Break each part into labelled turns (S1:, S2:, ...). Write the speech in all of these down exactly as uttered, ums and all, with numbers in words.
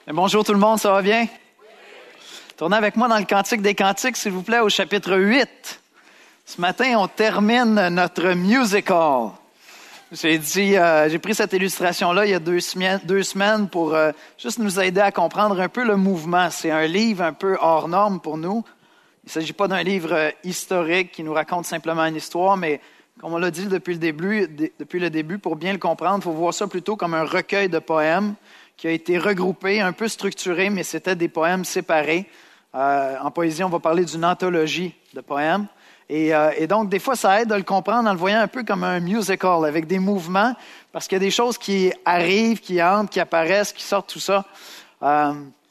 S1: Et bonjour tout le monde, ça va bien? Oui. Tournez avec moi dans le Cantique des Cantiques, s'il vous plaît, au chapitre huit. Ce matin, on termine notre musical. J'ai dit, euh, j'ai pris cette illustration-là il y a deux semaines, deux semaines pour euh, juste nous aider à comprendre un peu le mouvement. C'est un livre un peu hors norme pour nous. Il ne s'agit pas d'un livre euh, historique qui nous raconte simplement une histoire, mais comme on l'a dit depuis le début, d- depuis le début, pour bien le comprendre, il faut voir ça plutôt comme un recueil de poèmes qui a été regroupé, un peu structuré, mais c'était des poèmes séparés. Euh, en poésie, on va parler d'une anthologie de poèmes. Et, euh, et donc, des fois, ça aide de le comprendre en le voyant un peu comme un musical, avec des mouvements, parce qu'il y a des choses qui arrivent, qui entrent, qui apparaissent, qui sortent, tout ça. Euh,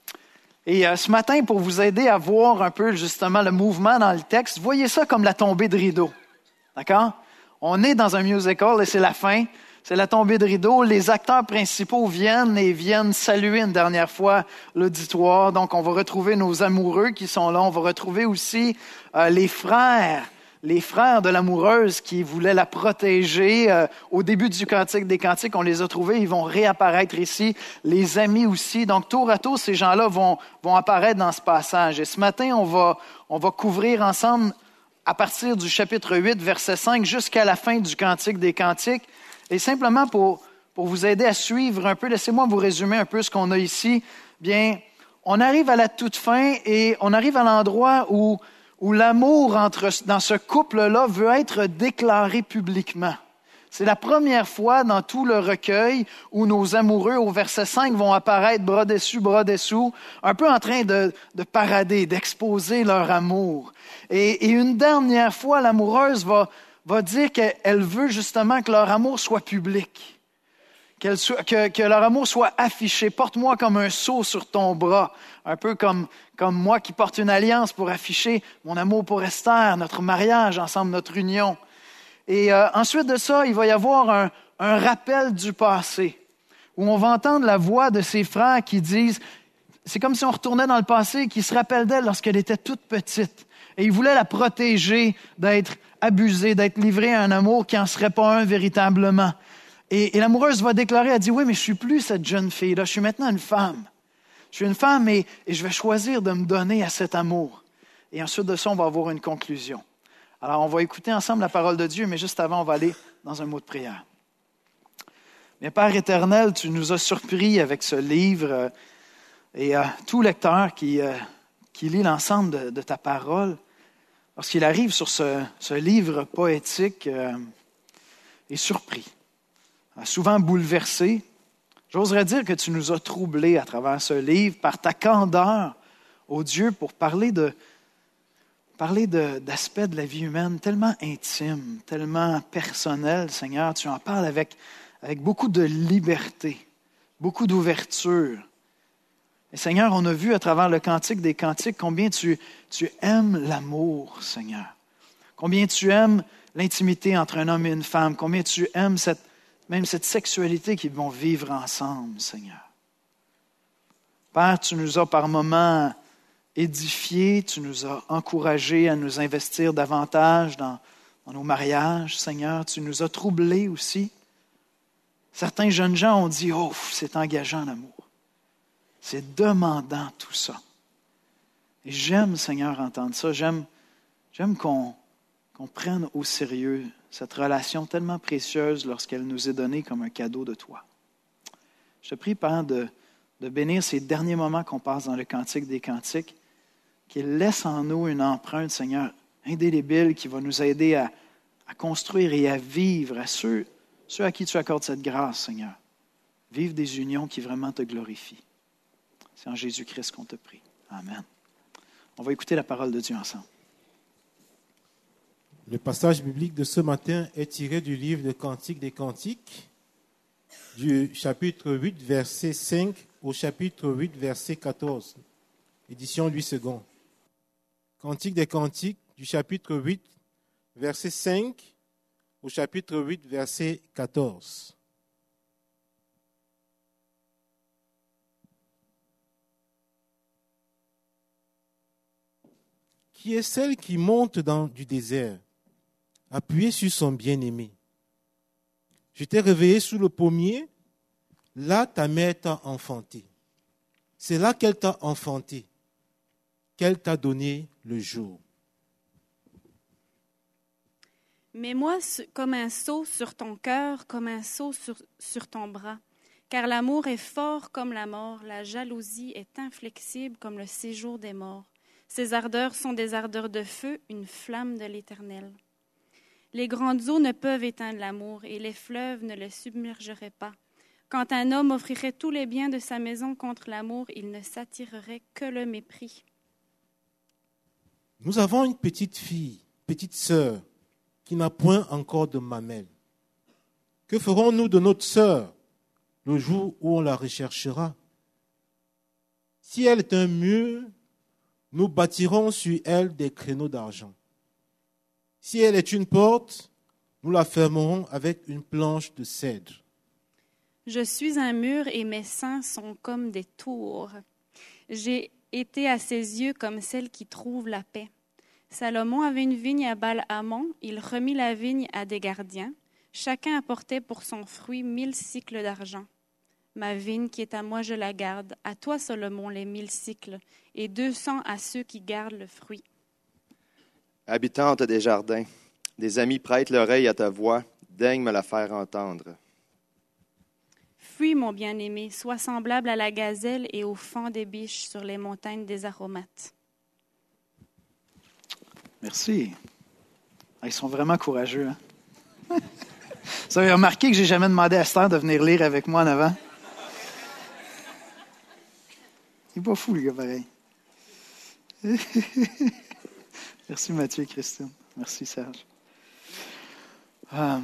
S1: et euh, ce matin, pour vous aider à voir un peu justement le mouvement dans le texte, voyez ça comme la tombée de rideau. D'accord? On est dans un musical et c'est la fin. C'est la tombée de rideau. Les acteurs principaux viennent et viennent saluer une dernière fois l'auditoire. Donc, on va retrouver nos amoureux qui sont là. On va retrouver aussi euh, les frères, les frères de l'amoureuse qui voulaient la protéger. Euh, au début du Cantique des Cantiques, on les a trouvés. Ils vont réapparaître ici. Les amis aussi. Donc, tour à tour, ces gens-là vont, vont apparaître dans ce passage. Et ce matin, on va, on va couvrir ensemble à partir du chapitre huit, verset cinq, jusqu'à la fin du Cantique des Cantiques. Et simplement pour, pour vous aider à suivre un peu, laissez-moi vous résumer un peu ce qu'on a ici. Bien, on arrive à la toute fin et on arrive à l'endroit où, où l'amour entre, dans ce couple-là veut être déclaré publiquement. C'est la première fois dans tout le recueil où nos amoureux, au verset cinq, vont apparaître bras dessus, bras dessous, un peu en train de, de parader, d'exposer leur amour. Et, et une dernière fois, l'amoureuse va, va dire qu'elle veut justement que leur amour soit public, qu'elle soit, que, que leur amour soit affiché. Porte-moi comme un sceau sur ton bras, un peu comme, comme moi qui porte une alliance pour afficher mon amour pour Esther, notre mariage ensemble, notre union. Et euh, ensuite de ça, il va y avoir un, un rappel du passé, où on va entendre la voix de ses frères qui disent, c'est comme si on retournait dans le passé, qui se rappellent d'elle lorsqu'elle était toute petite. Et ils voulaient la protéger d'être abusée, d'être livrée à un amour qui n'en serait pas un véritablement. Et, et l'amoureuse va déclarer, elle dit, oui, mais je suis plus cette jeune fille-là, je suis maintenant une femme. Je suis une femme et, et je vais choisir de me donner à cet amour. Et ensuite de ça, on va avoir une conclusion. Alors, on va écouter ensemble la parole de Dieu, mais juste avant, on va aller dans un mot de prière. Bien, Père éternel, tu nous as surpris avec ce livre euh, et euh, tout lecteur qui, euh, qui lit l'ensemble de, de ta parole, lorsqu'il arrive sur ce, ce livre poétique, euh, est surpris, souvent bouleversé. J'oserais dire que tu nous as troublés à travers ce livre par ta candeur, ô Dieu, pour parler de Parler de, d'aspects de la vie humaine tellement intimes, tellement personnels, Seigneur. Tu en parles avec, avec beaucoup de liberté, beaucoup d'ouverture. Et Seigneur, on a vu à travers le Cantique des Cantiques combien tu, tu aimes l'amour, Seigneur. Combien tu aimes l'intimité entre un homme et une femme. Combien tu aimes cette, même cette sexualité qu'ils vont vivre ensemble, Seigneur. Père, tu nous as par moments édifiés, tu nous as encouragés à nous investir davantage dans, dans nos mariages, Seigneur. Tu nous as troublés aussi. Certains jeunes gens ont dit, oh, c'est engageant l'amour. C'est demandant tout ça. Et j'aime, Seigneur, entendre ça. J'aime, j'aime qu'on, qu'on prenne au sérieux cette relation tellement précieuse lorsqu'elle nous est donnée comme un cadeau de toi. Je te prie, Père, de, de bénir ces derniers moments qu'on passe dans le Cantique des Cantiques, qu'il laisse en nous une empreinte, Seigneur, indélébile, qui va nous aider à, à construire et à vivre à ceux, ceux à qui tu accordes cette grâce, Seigneur. Vivre des unions qui vraiment te glorifient. C'est en Jésus-Christ qu'on te prie. Amen. On va écouter la parole de Dieu ensemble.
S2: Le passage biblique de ce matin est tiré du livre de Cantique des Cantiques, du chapitre huit, verset cinq au chapitre huit, verset quatorze. Édition Louis Second. Cantique des Cantiques, du chapitre huit, verset cinq au chapitre huit, verset quatorze. Qui est celle qui monte dans du désert, appuyée sur son bien-aimé? Je t'ai réveillé sous le pommier, là ta mère t'a enfanté. C'est là qu'elle t'a enfanté, qu'elle t'a donné le jour.
S3: Mets-moi comme un sceau sur ton cœur, comme un sceau sur, sur ton bras. Car l'amour est fort comme la mort, la jalousie est inflexible comme le séjour des morts. Ses ardeurs sont des ardeurs de feu, une flamme de l'Éternel. Les grandes eaux ne peuvent éteindre l'amour, et les fleuves ne le submergeraient pas. Quand un homme offrirait tous les biens de sa maison contre l'amour, il ne s'attirerait que le mépris.
S2: Nous avons une petite fille, petite sœur, qui n'a point encore de mamelle. Que ferons-nous de notre sœur le jour où on la recherchera? Si elle est un mur, nous bâtirons sur elle des créneaux d'argent. Si elle est une porte, nous la fermerons avec une planche de cèdre.
S3: Je suis un mur et mes seins sont comme des tours. J'ai été à ses yeux comme celle qui trouve la paix. Salomon avait une vigne à Baal-Hamon, il remit la vigne à des gardiens. Chacun apportait pour son fruit mille cycles d'argent. Ma vigne qui est à moi, je la garde. À toi, Salomon, les mille cycles, et deux cents à ceux qui gardent le fruit.
S4: Habitante des jardins, des amis prêtent l'oreille à ta voix, daigne me la faire entendre.
S3: Fuis, mon bien-aimé, sois semblable à la gazelle et au faon des biches sur les montagnes des aromates.
S1: Merci. Ils sont vraiment courageux. Hein? Vous avez remarqué que j'ai jamais demandé à Esther de venir lire avec moi en avant? Il n'est pas fou, le gars, pareil. Merci Mathieu et Christine. Merci Serge. Euh,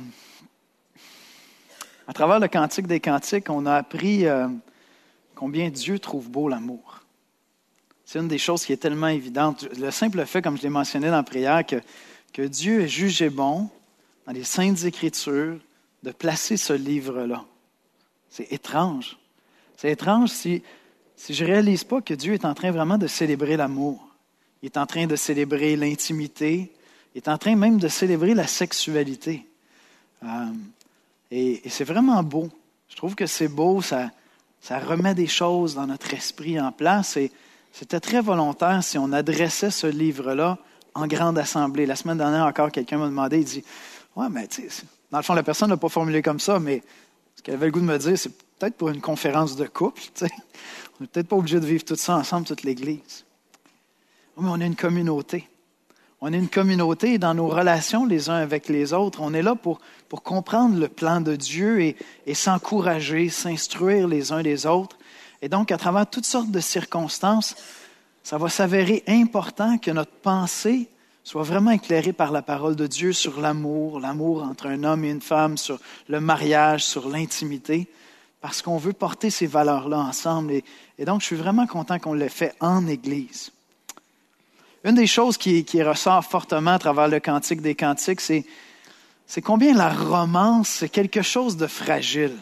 S1: à travers le Cantique des Cantiques, on a appris euh, combien Dieu trouve beau l'amour. C'est une des choses qui est tellement évidente. Le simple fait, comme je l'ai mentionné dans la prière, que, que Dieu est jugé bon dans les Saintes Écritures de placer ce livre-là. C'est étrange. C'est étrange si, si je ne réalise pas que Dieu est en train vraiment de célébrer l'amour. Il est en train de célébrer l'intimité. Il est en train même de célébrer la sexualité. Euh, et, et c'est vraiment beau. Je trouve que c'est beau, ça, ça remet des choses dans notre esprit en place. Et c'était très volontaire si on adressait ce livre-là en grande assemblée. La semaine dernière encore, quelqu'un m'a demandé, il dit « Ouais, mais tu sais, dans le fond, la personne ne l'a pas formulé comme ça, mais ce qu'elle avait le goût de me dire, c'est peut-être pour une conférence de couple. Tu sais. On n'est peut-être pas obligé de vivre tout ça ensemble, toute l'Église. Mais on est une communauté. On est une communauté et dans nos relations les uns avec les autres, on est là pour, pour comprendre le plan de Dieu et, et s'encourager, s'instruire les uns les autres. Et donc, à travers toutes sortes de circonstances, ça va s'avérer important que notre pensée soit vraiment éclairée par la parole de Dieu sur l'amour, l'amour entre un homme et une femme, sur le mariage, sur l'intimité, parce qu'on veut porter ces valeurs-là ensemble. Et, et donc, je suis vraiment content qu'on l'ait fait en Église. Une des choses qui, qui ressort fortement à travers le Cantique des Cantiques, c'est, c'est combien la romance, c'est quelque chose de fragile.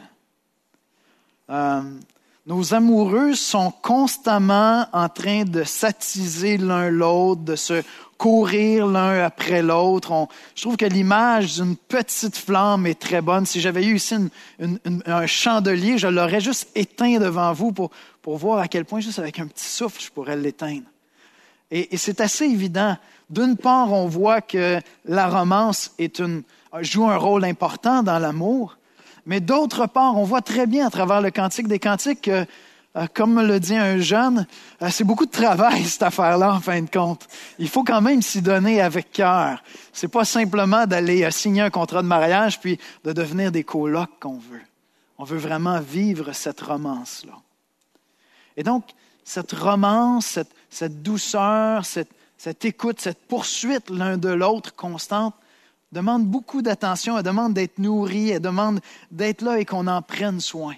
S1: Euh, Nos amoureux sont constamment en train de s'attiser l'un l'autre, de se courir l'un après l'autre. On, je trouve que l'image d'une petite flamme est très bonne. Si j'avais eu ici une, une, une, un chandelier, je l'aurais juste éteint devant vous pour, pour voir à quel point, juste avec un petit souffle, je pourrais l'éteindre. Et, et c'est assez évident. D'une part, on voit que la romance est une, joue un rôle important dans l'amour. Mais d'autre part, on voit très bien à travers le Cantique des Cantiques que, euh, comme me le dit un jeune, euh, c'est beaucoup de travail, cette affaire-là, en fin de compte. Il faut quand même s'y donner avec cœur. C'est pas simplement d'aller euh, signer un contrat de mariage puis de devenir des colocs qu'on veut. On veut vraiment vivre cette romance-là. Et donc, cette romance, cette, cette douceur, cette, cette écoute, cette poursuite l'un de l'autre constante, demande beaucoup d'attention, elle demande d'être nourrie, elle demande d'être là et qu'on en prenne soin.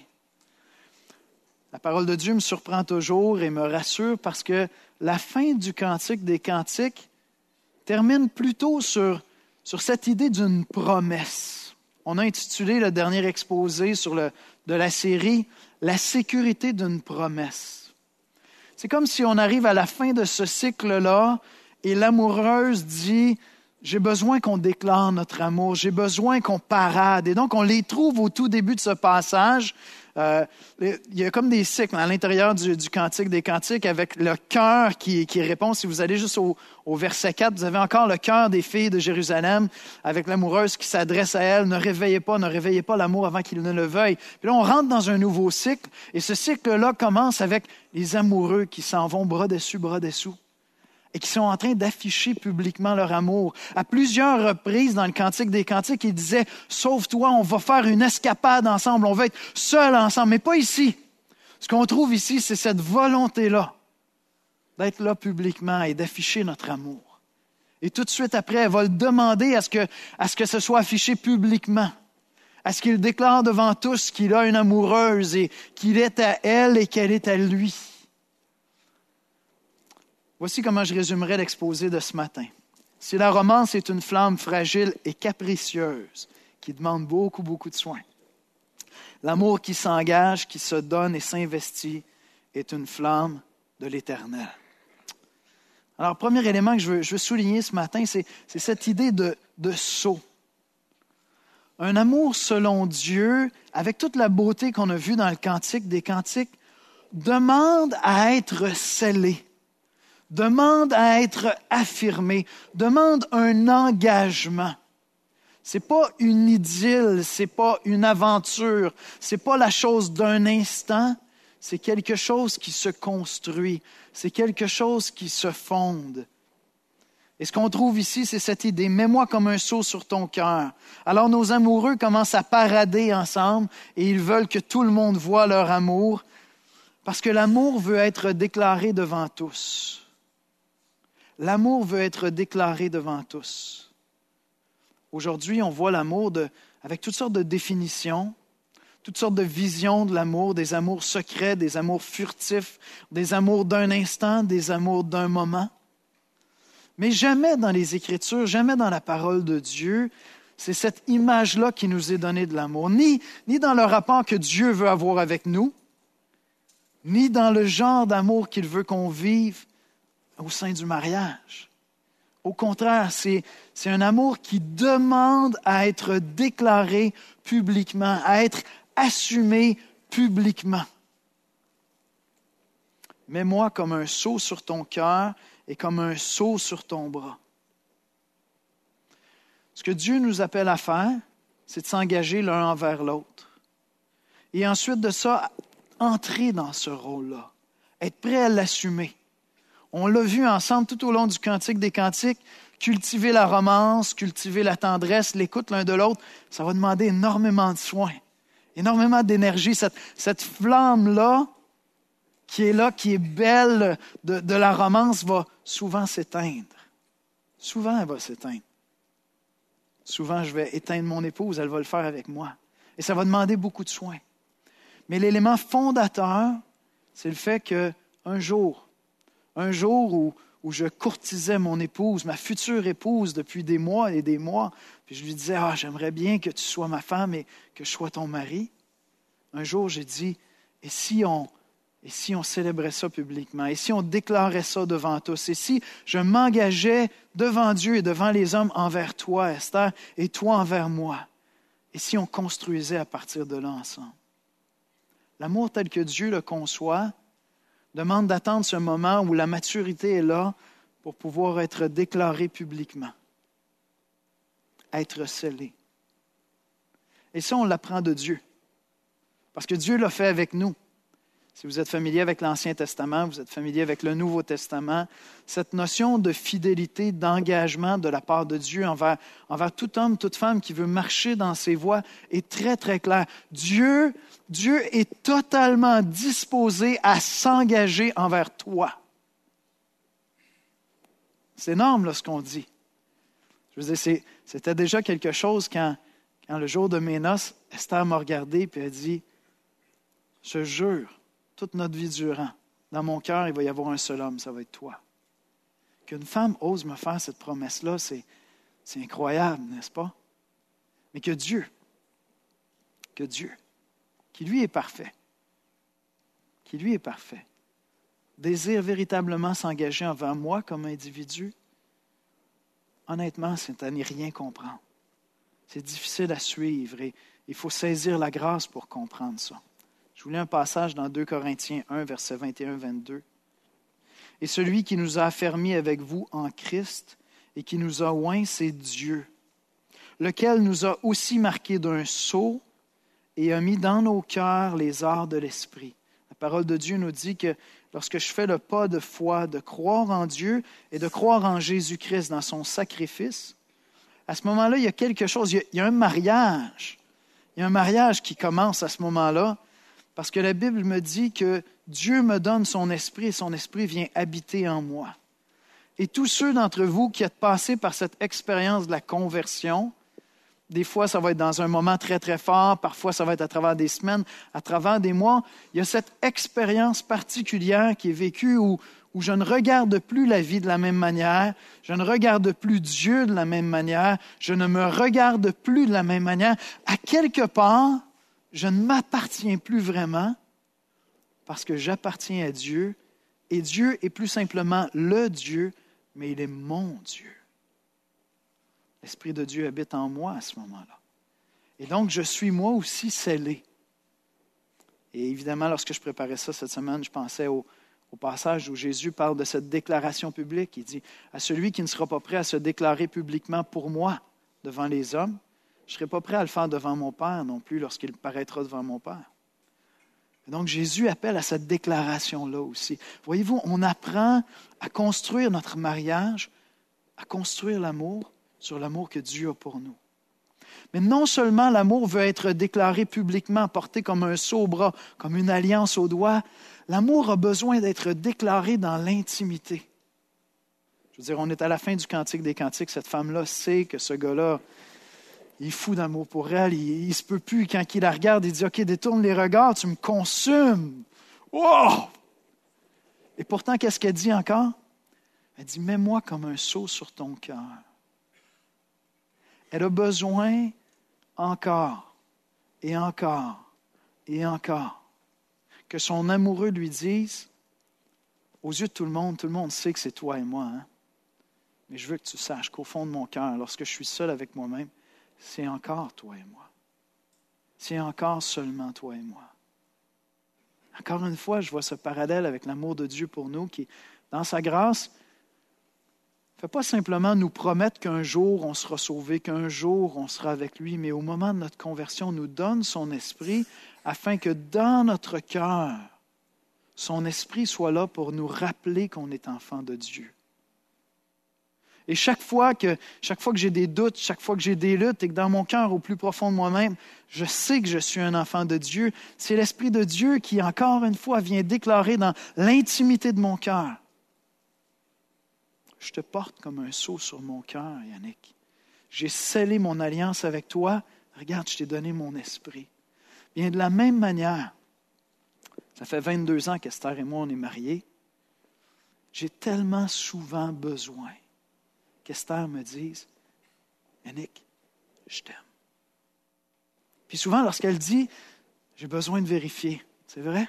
S1: La parole de Dieu me surprend toujours et me rassure parce que la fin du Cantique des Cantiques termine plutôt sur, sur cette idée d'une promesse. On a intitulé le dernier exposé sur le, de la série « La sécurité d'une promesse ». C'est comme si on arrive à la fin de ce cycle-là et l'amoureuse dit « J'ai besoin qu'on déclare notre amour, j'ai besoin qu'on parade. » Et donc, on les trouve au tout début de ce passage Euh, il y a comme des cycles à l'intérieur du, du Cantique des Cantiques avec le cœur qui, qui répond. Si vous allez juste au, au verset quatre, vous avez encore le cœur des filles de Jérusalem avec l'amoureuse qui s'adresse à elle. Ne réveillez pas, ne réveillez pas l'amour avant qu'il ne le veuille. Puis là, on rentre dans un nouveau cycle et ce cycle-là commence avec les amoureux qui s'en vont bras dessus, bras dessous et qui sont en train d'afficher publiquement leur amour. À plusieurs reprises dans le Cantique des Cantiques, il disait « Sauve-toi, on va faire une escapade ensemble, on va être seuls ensemble. » Mais pas ici. Ce qu'on trouve ici, c'est cette volonté-là d'être là publiquement et d'afficher notre amour. Et tout de suite après, elle va le demander à ce que, à ce que ce soit affiché publiquement, à ce qu'il déclare devant tous qu'il a une amoureuse et qu'il est à elle et qu'elle est à lui. Voici comment je résumerai l'exposé de ce matin. Si la romance est une flamme fragile et capricieuse, qui demande beaucoup, beaucoup de soins, l'amour qui s'engage, qui se donne et s'investit est une flamme de l'Éternel. Alors, premier élément que je veux, je veux souligner ce matin, c'est, c'est cette idée de, de sceau. Un amour selon Dieu, avec toute la beauté qu'on a vue dans le Cantique des Cantiques, demande à être scellé. Demande à être affirmé, demande un engagement. C'est pas une idylle, c'est pas une aventure, c'est pas la chose d'un instant, c'est quelque chose qui se construit, c'est quelque chose qui se fonde. Et ce qu'on trouve ici, c'est cette idée, mets-moi comme un sceau sur ton cœur. Alors nos amoureux commencent à parader ensemble et ils veulent que tout le monde voie leur amour, parce que l'amour veut être déclaré devant tous. L'amour veut être déclaré devant tous. Aujourd'hui, on voit l'amour de, avec toutes sortes de définitions, toutes sortes de visions de l'amour, des amours secrets, des amours furtifs, des amours d'un instant, des amours d'un moment. Mais jamais dans les Écritures, jamais dans la parole de Dieu, c'est cette image-là qui nous est donnée de l'amour. Ni, ni dans le rapport que Dieu veut avoir avec nous, ni dans le genre d'amour qu'il veut qu'on vive au sein du mariage. Au contraire, c'est, c'est un amour qui demande à être déclaré publiquement, à être assumé publiquement. Mets-moi comme un sceau sur ton cœur et comme un sceau sur ton bras. Ce que Dieu nous appelle à faire, c'est de s'engager l'un envers l'autre. Et ensuite de ça, entrer dans ce rôle-là, être prêt à l'assumer. On l'a vu ensemble tout au long du Cantique des Cantiques, cultiver la romance, cultiver la tendresse, l'écoute l'un de l'autre, ça va demander énormément de soins, énormément d'énergie. Cette, cette flamme-là, qui est là, qui est belle de, de la romance, va souvent s'éteindre. Souvent, elle va s'éteindre. Souvent, je vais éteindre mon épouse, elle va le faire avec moi. Et ça va demander beaucoup de soins. Mais l'élément fondateur, c'est le fait qu'un jour, Un jour où, où je courtisais mon épouse, ma future épouse depuis des mois et des mois, puis je lui disais « Ah, j'aimerais bien que tu sois ma femme et que je sois ton mari. » Un jour, j'ai dit « Et si on, et si on célébrait ça publiquement? Et si on déclarait ça devant tous? Et si je m'engageais devant Dieu et devant les hommes envers toi, Esther, et toi envers moi? Et si on construisait à partir de là ensemble? » L'amour tel que Dieu le conçoit demande d'attendre ce moment où la maturité est là pour pouvoir être déclaré publiquement, être scellé. Et ça, on l'apprend de Dieu, parce que Dieu l'a fait avec nous. Si vous êtes familier avec l'Ancien Testament, vous êtes familier avec le Nouveau Testament, cette notion de fidélité, d'engagement de la part de Dieu envers, envers tout homme, toute femme qui veut marcher dans ses voies est très, très claire. Dieu, Dieu est totalement disposé à s'engager envers toi. C'est énorme là, ce qu'on dit. Je veux dire, c'est, c'était déjà quelque chose quand, quand le jour de mes noces, Esther m'a regardé et elle a dit « Je jure, toute notre vie durant, dans mon cœur, il va y avoir un seul homme, ça va être toi. » Qu'une femme ose me faire cette promesse-là, c'est, c'est incroyable, n'est-ce pas? Mais que Dieu, que Dieu, qui lui est parfait, qui lui est parfait, désire véritablement s'engager envers moi comme individu, honnêtement, c'est à n'y rien comprendre. C'est difficile à suivre et il faut saisir la grâce pour comprendre ça. Je vous lis un passage dans deux Corinthiens un, versets vingt et un à vingt-deux. « Et celui qui nous a affermis avec vous en Christ et qui nous a oints, c'est Dieu, lequel nous a aussi marqués d'un sceau et a mis dans nos cœurs les arts de l'esprit. » La parole de Dieu nous dit que lorsque je fais le pas de foi, de croire en Dieu et de croire en Jésus-Christ dans son sacrifice, à ce moment-là, il y a quelque chose, il y a, il y a un mariage. Il y a un mariage qui commence à ce moment-là, parce que la Bible me dit que Dieu me donne son esprit et son esprit vient habiter en moi. Et tous ceux d'entre vous qui êtes passés par cette expérience de la conversion, des fois ça va être dans un moment très très fort, parfois ça va être à travers des semaines, à travers des mois, il y a cette expérience particulière qui est vécue où, où je ne regarde plus la vie de la même manière, je ne regarde plus Dieu de la même manière, je ne me regarde plus de la même manière. À quelque part, je ne m'appartiens plus vraiment parce que j'appartiens à Dieu et Dieu est plus simplement le Dieu, mais il est mon Dieu. L'Esprit de Dieu habite en moi à ce moment-là. Et donc, je suis moi aussi scellé. Et évidemment, lorsque je préparais ça cette semaine, je pensais au, au passage où Jésus parle de cette déclaration publique. Il dit, à celui qui ne sera pas prêt à se déclarer publiquement pour moi devant les hommes, je ne serai pas prêt à le faire devant mon Père non plus lorsqu'il paraîtra devant mon Père. Et donc, Jésus appelle à cette déclaration-là aussi. Voyez-vous, on apprend à construire notre mariage, à construire l'amour sur l'amour que Dieu a pour nous. Mais non seulement l'amour veut être déclaré publiquement, porté comme un sceau au bras, comme une alliance au doigt, l'amour a besoin d'être déclaré dans l'intimité. Je veux dire, on est à la fin du Cantique des Cantiques, cette femme-là sait que ce gars-là, il est fou d'amour pour elle, il ne se peut plus. Quand il la regarde, il dit « OK, détourne les regards, tu me consumes. » Wow! Et pourtant, qu'est-ce qu'elle dit encore? Elle dit « Mets-moi comme un sceau sur ton cœur. » Elle a besoin encore et encore et encore que son amoureux lui dise, aux yeux de tout le monde, tout le monde sait que c'est toi et moi, hein? Mais je veux que tu saches qu'au fond de mon cœur, lorsque je suis seul avec moi-même, c'est encore toi et moi. C'est encore seulement toi et moi. Encore une fois, je vois ce parallèle avec l'amour de Dieu pour nous qui, dans sa grâce, ne fait pas simplement nous promettre qu'un jour on sera sauvé, qu'un jour on sera avec lui, mais au moment de notre conversion, nous donne son esprit afin que dans notre cœur, son esprit soit là pour nous rappeler qu'on est enfant de Dieu. Et chaque fois que, chaque fois que j'ai des doutes, chaque fois que j'ai des luttes et que dans mon cœur, au plus profond de moi-même, je sais que je suis un enfant de Dieu, c'est l'Esprit de Dieu qui, encore une fois, vient déclarer dans l'intimité de mon cœur. Je te porte comme un sceau sur mon cœur, Yannick. J'ai scellé mon alliance avec toi. Regarde, je t'ai donné mon esprit. Bien, de la même manière, ça fait vingt-deux ans qu'Esther et moi, on est mariés. J'ai tellement souvent besoin qu'Esther me dise, « Yannick, je t'aime. » Puis souvent, lorsqu'elle dit, « J'ai besoin de vérifier. » C'est vrai?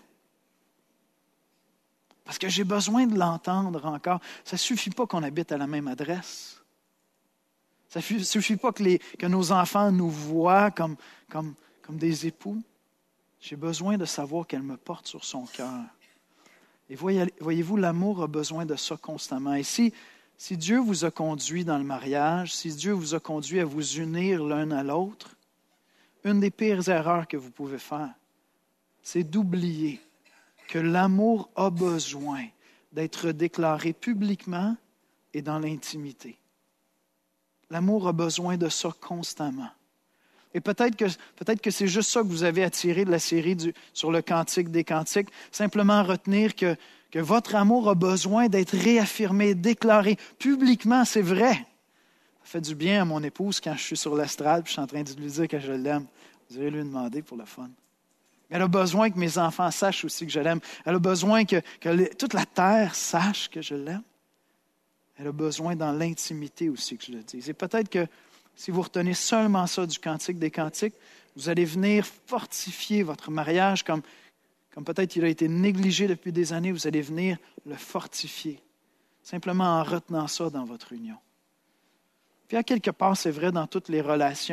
S1: Parce que j'ai besoin de l'entendre encore. Ça ne suffit pas qu'on habite à la même adresse. Ça ne suffit pas que, les, que nos enfants nous voient comme, comme, comme des époux. J'ai besoin de savoir qu'elle me porte sur son cœur. Et voyez, voyez-vous, l'amour a besoin de ça constamment. Et si, si Dieu vous a conduit dans le mariage, si Dieu vous a conduit à vous unir l'un à l'autre, une des pires erreurs que vous pouvez faire, c'est d'oublier que l'amour a besoin d'être déclaré publiquement et dans l'intimité. L'amour a besoin de ça constamment. Et peut-être que, peut-être que c'est juste ça que vous avez attiré de la série du, sur le Cantique des Cantiques, simplement retenir que, que votre amour a besoin d'être réaffirmé, déclaré publiquement, c'est vrai. Ça fait du bien à mon épouse quand je suis sur l'estrade et je suis en train de lui dire que je l'aime. Vous allez lui demander pour le fun. Elle a besoin que mes enfants sachent aussi que je l'aime. Elle a besoin que, que les, toute la terre sache que je l'aime. Elle a besoin dans l'intimité aussi que je le dise. Et peut-être que si vous retenez seulement ça du Cantique des Cantiques, vous allez venir fortifier votre mariage comme, comme peut-être il a été négligé depuis des années, vous allez venir le fortifier, simplement en retenant ça dans votre union. Puis à quelque part, c'est vrai dans toutes les relations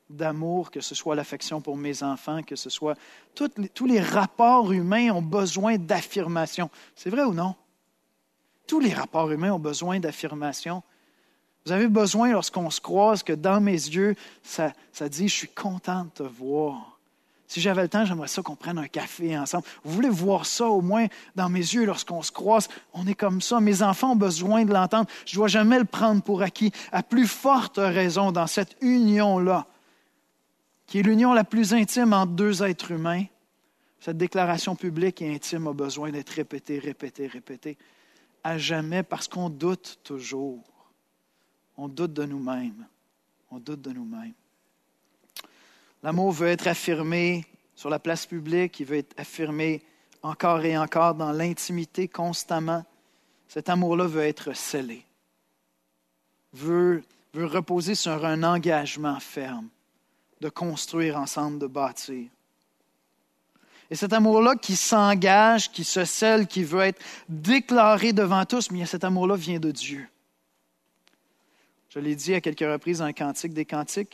S1: d'amour, que ce soit l'affection pour mes enfants, que ce soit... Toutes les, tous les rapports humains ont besoin d'affirmation. C'est vrai ou non? Tous les rapports humains ont besoin d'affirmation. Vous avez besoin, lorsqu'on se croise, que dans mes yeux, ça, ça dit « Je suis content de te voir ». Si j'avais le temps, j'aimerais ça qu'on prenne un café ensemble. Vous voulez voir ça au moins dans mes yeux lorsqu'on se croise? On est comme ça. Mes enfants ont besoin de l'entendre. Je ne dois jamais le prendre pour acquis. À plus forte raison dans cette union-là, qui est l'union la plus intime entre deux êtres humains, cette déclaration publique et intime a besoin d'être répétée, répétée, répétée, à jamais, parce qu'on doute toujours. On doute de nous-mêmes. On doute de nous-mêmes. L'amour veut être affirmé sur la place publique, il veut être affirmé encore et encore dans l'intimité constamment. Cet amour-là veut être scellé, veut, veut reposer sur un engagement ferme de construire ensemble, de bâtir. Et cet amour-là qui s'engage, qui se scelle, qui veut être déclaré devant tous, mais cet amour-là vient de Dieu. Je l'ai dit à quelques reprises dans le Cantique des Cantiques.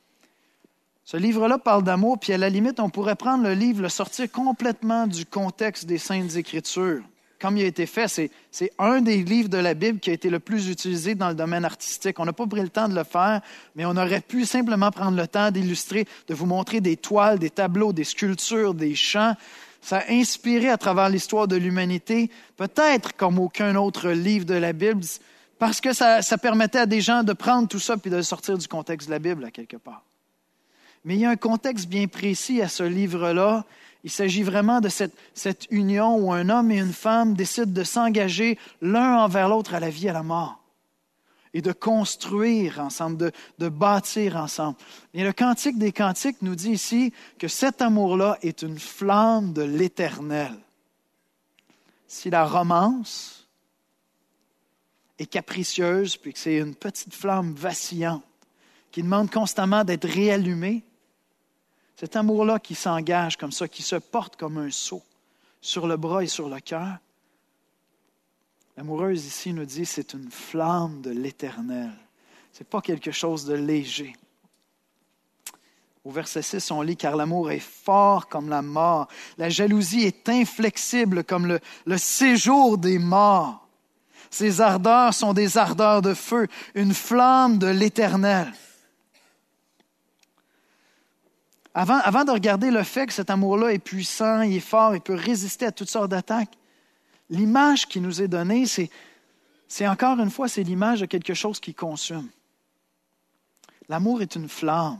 S1: Ce livre-là parle d'amour, puis à la limite, on pourrait prendre le livre, le sortir complètement du contexte des Saintes Écritures. Comme il a été fait, c'est, c'est un des livres de la Bible qui a été le plus utilisé dans le domaine artistique. On n'a pas pris le temps de le faire, mais on aurait pu simplement prendre le temps d'illustrer, de vous montrer des toiles, des tableaux, des sculptures, des chants. Ça a inspiré à travers l'histoire de l'humanité, peut-être comme aucun autre livre de la Bible, parce que ça, ça permettait à des gens de prendre tout ça puis de le sortir du contexte de la Bible, à quelque part. Mais il y a un contexte bien précis à ce livre-là. Il s'agit vraiment de cette, cette union où un homme et une femme décident de s'engager l'un envers l'autre à la vie et à la mort et de construire ensemble, de, de bâtir ensemble. Et le Cantique des Cantiques nous dit ici que cet amour-là est une flamme de l'Éternel. Si la romance est capricieuse, puis que c'est une petite flamme vacillante qui demande constamment d'être réallumée, cet amour-là qui s'engage comme ça, qui se porte comme un sceau sur le bras et sur le cœur, l'amoureuse ici nous dit c'est une flamme de l'Éternel. Ce n'est pas quelque chose de léger. Au verset six, on lit « Car l'amour est fort comme la mort. La jalousie est inflexible comme le, le séjour des morts. Ses ardeurs sont des ardeurs de feu, une flamme de l'Éternel. » Avant, avant de regarder le fait que cet amour-là est puissant, il est fort, il peut résister à toutes sortes d'attaques, l'image qui nous est donnée, c'est, c'est encore une fois, c'est l'image de quelque chose qui consume. L'amour est une flamme.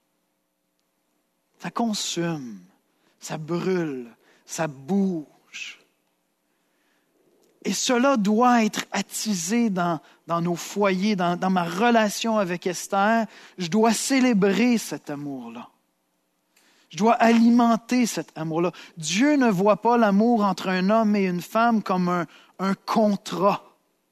S1: Ça consume, ça brûle, ça bouge. Et cela doit être attisé dans, dans nos foyers, dans, dans ma relation avec Esther. Je dois célébrer cet amour-là. Je dois alimenter cet amour-là. Dieu ne voit pas l'amour entre un homme et une femme comme un, un contrat.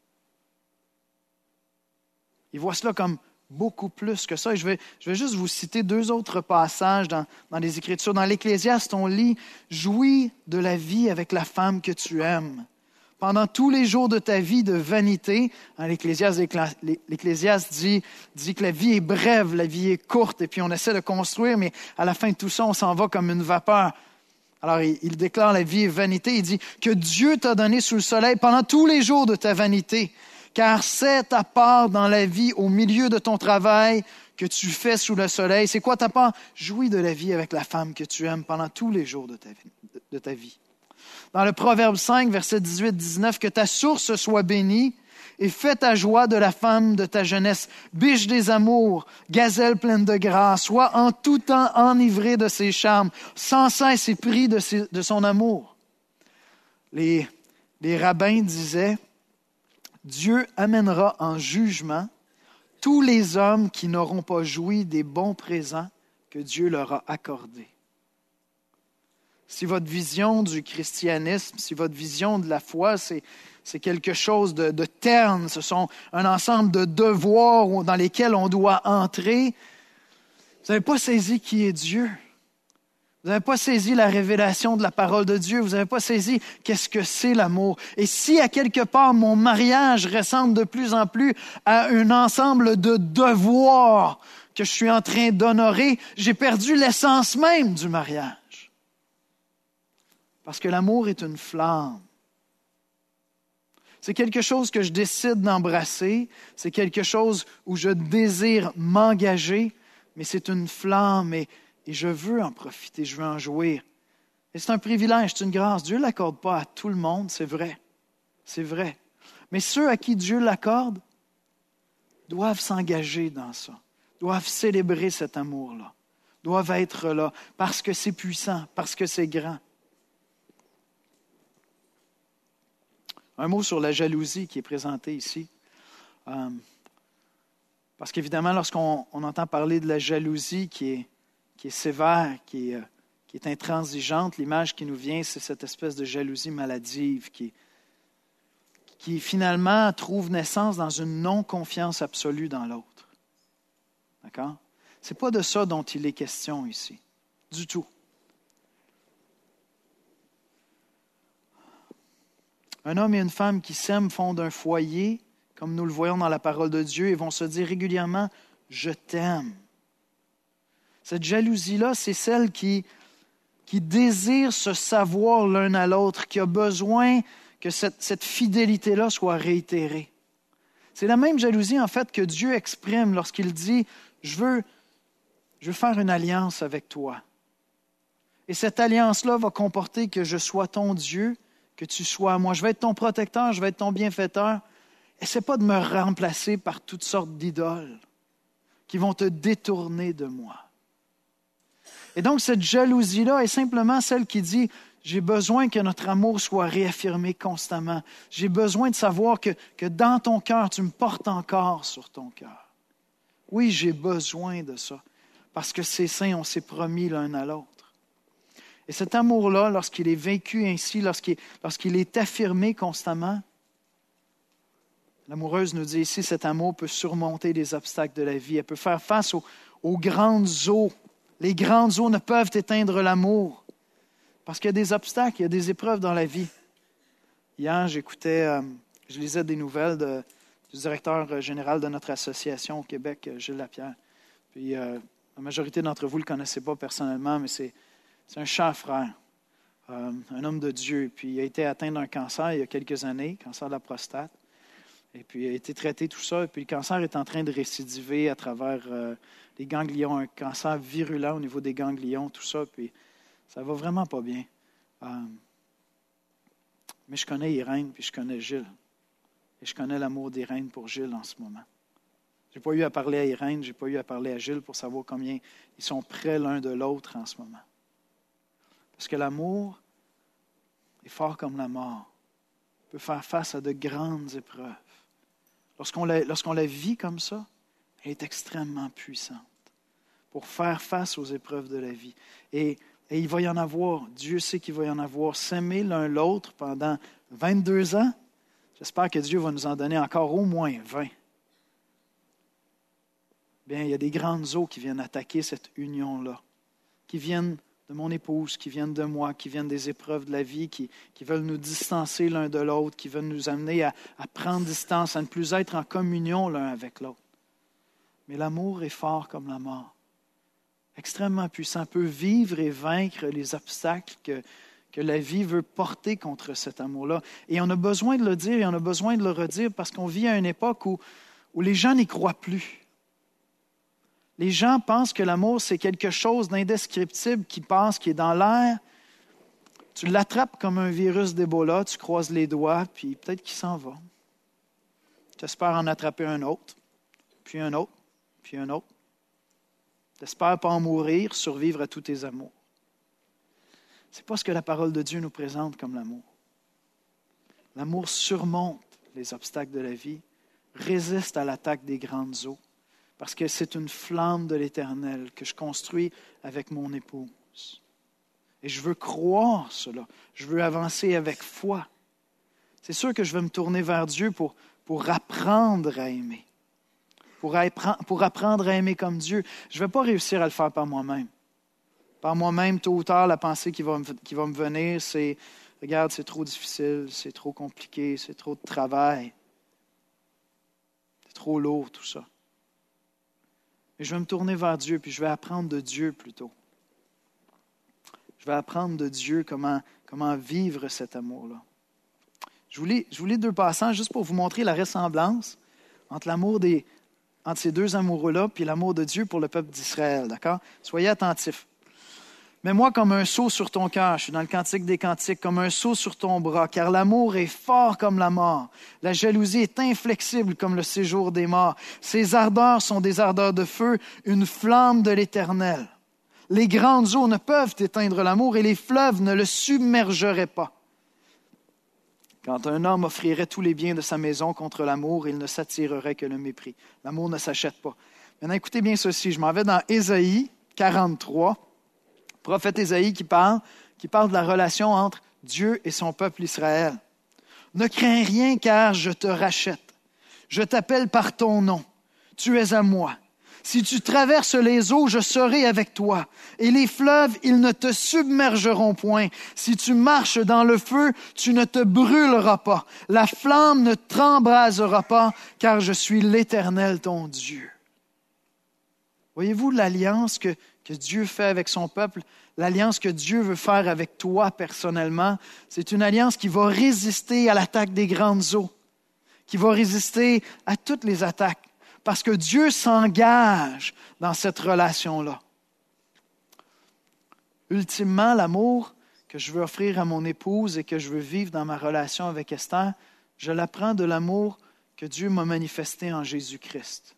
S1: Il voit cela comme beaucoup plus que ça. Et je vais, je vais juste vous citer deux autres passages dans, dans les Écritures. Dans l'Ecclésiaste, on lit « Jouis de la vie avec la femme que tu aimes. Pendant tous les jours de ta vie de vanité, hein, l'Ecclésiaste, l'Ecclésiaste dit, dit que la vie est brève, la vie est courte, et puis on essaie de construire, mais à la fin de tout ça, on s'en va comme une vapeur. Alors, il, il déclare la vie est vanité. Il dit que Dieu t'a donné sous le soleil pendant tous les jours de ta vanité, car c'est ta part dans la vie, au milieu de ton travail, que tu fais sous le soleil. C'est quoi ta part? Jouis de la vie avec la femme que tu aimes pendant tous les jours de ta vie. De ta vie. Dans le Proverbe cinq, versets dix-huit dix-neuf, que ta source soit bénie et fais ta joie de la femme de ta jeunesse. Biche des amours, gazelle pleine de grâce, sois en tout temps enivré de ses charmes, sans cesse épris de, ses, de son amour. Les, les rabbins disaient, Dieu amènera en jugement tous les hommes qui n'auront pas joui des bons présents que Dieu leur a accordés. Si votre vision du christianisme, si votre vision de la foi, c'est, c'est quelque chose de, de terne, ce sont un ensemble de devoirs dans lesquels on doit entrer, vous n'avez pas saisi qui est Dieu. Vous n'avez pas saisi la révélation de la parole de Dieu. Vous n'avez pas saisi qu'est-ce que c'est l'amour. Et si à quelque part mon mariage ressemble de plus en plus à un ensemble de devoirs que je suis en train d'honorer, j'ai perdu l'essence même du mariage. Parce que l'amour est une flamme. C'est quelque chose que je décide d'embrasser, c'est quelque chose où je désire m'engager, mais c'est une flamme et, et je veux en profiter, je veux en jouir. Et c'est un privilège, c'est une grâce. Dieu ne l'accorde pas à tout le monde, c'est vrai. C'est vrai. Mais ceux à qui Dieu l'accorde doivent s'engager dans ça, doivent célébrer cet amour-là, doivent être là parce que c'est puissant, parce que c'est grand. Un mot sur la jalousie qui est présentée ici. Euh, parce qu'évidemment, lorsqu'on on entend parler de la jalousie qui est, qui est sévère, qui est, euh, qui est intransigeante, l'image qui nous vient, c'est cette espèce de jalousie maladive qui, qui finalement trouve naissance dans une non-confiance absolue dans l'autre. D'accord? Ce n'est pas de ça dont il est question ici, du tout. Un homme et une femme qui s'aiment fondent un foyer, comme nous le voyons dans la parole de Dieu, et vont se dire régulièrement « je t'aime ». Cette jalousie-là, c'est celle qui, qui désire se savoir l'un à l'autre, qui a besoin que cette, cette fidélité-là soit réitérée. C'est la même jalousie, en fait, que Dieu exprime lorsqu'il dit « je veux, je veux faire une alliance avec toi ». Et cette alliance-là va comporter que je sois ton Dieu, que tu sois à moi. Je vais être ton protecteur, je vais être ton bienfaiteur. Essaie pas de me remplacer par toutes sortes d'idoles qui vont te détourner de moi. Et donc, cette jalousie-là est simplement celle qui dit « j'ai besoin que notre amour soit réaffirmé constamment. J'ai besoin de savoir que, que dans ton cœur, tu me portes encore sur ton cœur. Oui, j'ai besoin de ça, parce que ces saints, on s'est promis l'un à l'autre. Et cet amour-là, lorsqu'il est vécu ainsi, lorsqu'il, lorsqu'il est affirmé constamment, l'amoureuse nous dit ici, cet amour peut surmonter les obstacles de la vie. Elle peut faire face aux, aux grandes eaux. Les grandes eaux ne peuvent éteindre l'amour. Parce qu'il y a des obstacles, il y a des épreuves dans la vie. Hier, j'écoutais, euh, je lisais des nouvelles de, du directeur général de notre association au Québec, Gilles Lapierre. Puis euh, la majorité d'entre vous ne le connaissez pas personnellement, mais c'est C'est un cher frère, euh, un homme de Dieu. Puis il a été atteint d'un cancer il y a quelques années, cancer de la prostate. Et puis il a été traité, tout ça. Et puis le cancer est en train de récidiver à travers euh, les ganglions, un cancer virulent au niveau des ganglions, tout ça. Puis ça va vraiment pas bien. Euh, mais je connais Irène, puis je connais Gilles. Et je connais l'amour d'Irène pour Gilles en ce moment. Je n'ai pas eu à parler à Irène, je n'ai pas eu à parler à Gilles pour savoir combien ils sont près l'un de l'autre en ce moment. Parce que l'amour est fort comme la mort, peut faire face à de grandes épreuves. Lorsqu'on la, lorsqu'on la vit comme ça, elle est extrêmement puissante pour faire face aux épreuves de la vie. Et, et il va y en avoir, Dieu sait qu'il va y en avoir, s'aimer l'un l'autre pendant vingt-deux ans. J'espère que Dieu va nous en donner encore au moins vingt. Bien, il y a des grandes eaux qui viennent attaquer cette union-là, qui viennent de mon épouse, qui viennent de moi, qui viennent des épreuves de la vie, qui, qui veulent nous distancer l'un de l'autre, qui veulent nous amener à, à prendre distance, à ne plus être en communion l'un avec l'autre. Mais l'amour est fort comme la mort, extrêmement puissant, peut vivre et vaincre les obstacles que, que la vie veut porter contre cet amour-là. Et on a besoin de le dire et on a besoin de le redire parce qu'on vit à une époque où, où les gens n'y croient plus. Les gens pensent que l'amour, c'est quelque chose d'indescriptible qui passe, qui est dans l'air. Tu l'attrapes comme un virus d'Ebola, tu croises les doigts, puis peut-être qu'il s'en va. Tu espères en attraper un autre, puis un autre, puis un autre. Tu espères pas en mourir, survivre à tous tes amours. Ce n'est pas ce que la parole de Dieu nous présente comme l'amour. L'amour surmonte les obstacles de la vie, résiste à l'attaque des grandes eaux. Parce que c'est une flamme de l'Éternel que je construis avec mon épouse. Et je veux croire cela. Je veux avancer avec foi. C'est sûr que je veux me tourner vers Dieu pour, pour apprendre à aimer. Pour, appre- pour apprendre à aimer comme Dieu. Je ne vais pas réussir à le faire par moi-même. Par moi-même, tôt ou tard, la pensée qui va me, qui va me venir, c'est « Regarde, c'est trop difficile, c'est trop compliqué, c'est trop de travail. C'est trop lourd, tout ça. » Mais je vais me tourner vers Dieu, puis je vais apprendre de Dieu plutôt. Je vais apprendre de Dieu comment, comment vivre cet amour-là. Je vous, lis, je vous lis deux passages juste pour vous montrer la ressemblance entre l'amour des, entre ces deux amoureux-là puis l'amour de Dieu pour le peuple d'Israël. D'accord? Soyez attentifs. Mets-moi comme un sceau sur ton cœur, je suis dans le Cantique des Cantiques, comme un sceau sur ton bras, car l'amour est fort comme la mort. La jalousie est inflexible comme le séjour des morts. Ses ardeurs sont des ardeurs de feu, une flamme de l'Éternel. Les grandes eaux ne peuvent éteindre l'amour et les fleuves ne le submergeraient pas. Quand un homme offrirait tous les biens de sa maison contre l'amour, il ne s'attirerait que le mépris. L'amour ne s'achète pas. Maintenant, écoutez bien ceci. Je m'en vais dans Ésaïe quarante-trois, prophète Ésaïe qui parle, qui parle de la relation entre Dieu et son peuple Israël. « Ne crains rien, car je te rachète. Je t'appelle par ton nom. Tu es à moi. Si tu traverses les eaux, je serai avec toi. Et les fleuves, ils ne te submergeront point. Si tu marches dans le feu, tu ne te brûleras pas. La flamme ne t'embrasera pas, car je suis l'Éternel, ton Dieu. » Voyez-vous l'alliance que, que Dieu fait avec son peuple, l'alliance que Dieu veut faire avec toi personnellement? C'est une alliance qui va résister à l'attaque des grandes eaux, qui va résister à toutes les attaques. Parce que Dieu s'engage dans cette relation-là. Ultimement, l'amour que je veux offrir à mon épouse et que je veux vivre dans ma relation avec Esther, je l'apprends de l'amour que Dieu m'a manifesté en Jésus-Christ.